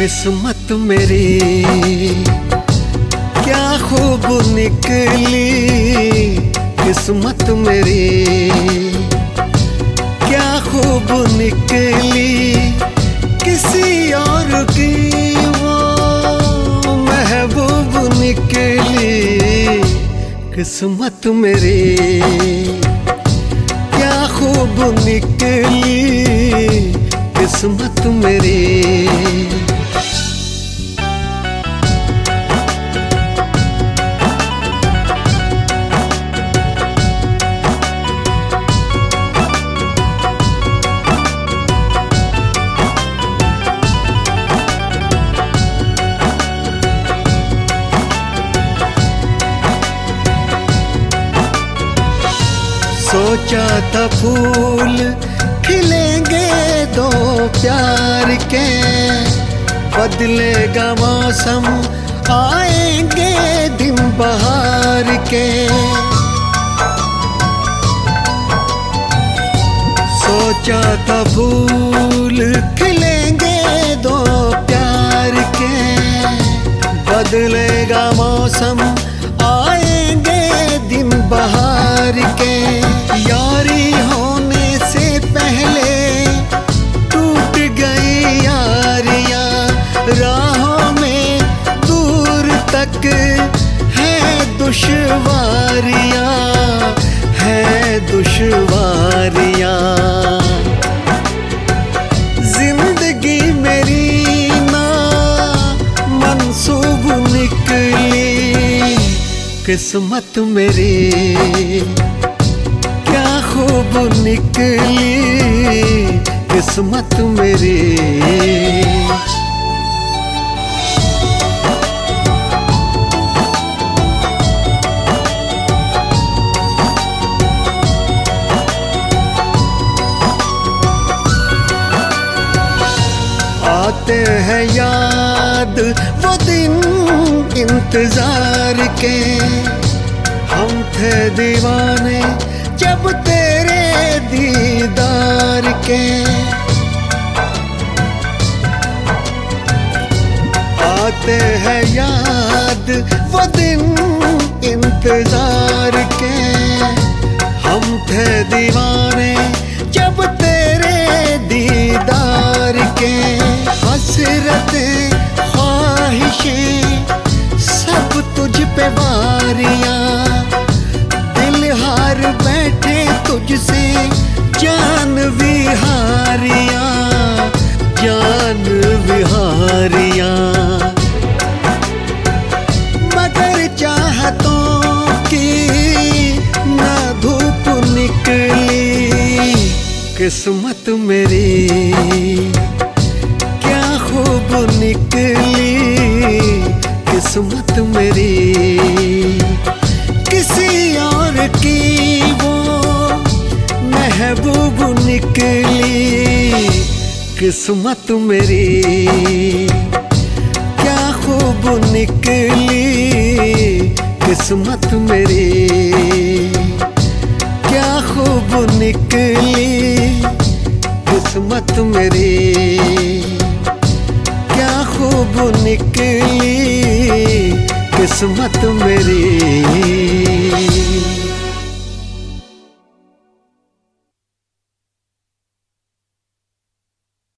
किस्मत मेरी क्या खूब निकली, किस्मत मेरी क्या खूब निकली। किसी और की वो महबूब निकली, किस्मत मेरी क्या खूब निकली, किस्मत मेरी। सोचा था फूल खिलेंगे दो प्यार के, बदलेगा मौसम आएंगे दिन बहार के। सोचा था फूल खिलेंगे दो प्यार के, बदलेगा मौसम आएंगे दिन बहार के। यारी होने से पहले टूट गई यारियां, राहों में दूर तक है दुश्वारियां, है दुश्वारियां। जिंदगी मेरी ना मंसूब निकली, किस्मत मेरी खूब निकली, किस्मत मेरी। आते हैं याद वो दिन इंतजार के, हम थे दीवाने जब तेरे दीदार के। आते हैं याद वो दिन इंतजार के, हम थे दीवाने जब तेरे दीदार के। हसरतें ख्वाहिशें सब तुझ पे वारियां, हार बैठे तुझसे जान विहारियां, जान विहारियां। मगर चाहतों की ना धूप निकली, किस्मत मेरी क्या खूब निकली, किस्मत मेरी। किसी और की वो महबूब निकली, किस्मत मेरी क्या खूब निकली, किस्मत मेरी क्या खूब निकली, किस्मत मेरी क्या खूब निकली, किस्मत मेरी।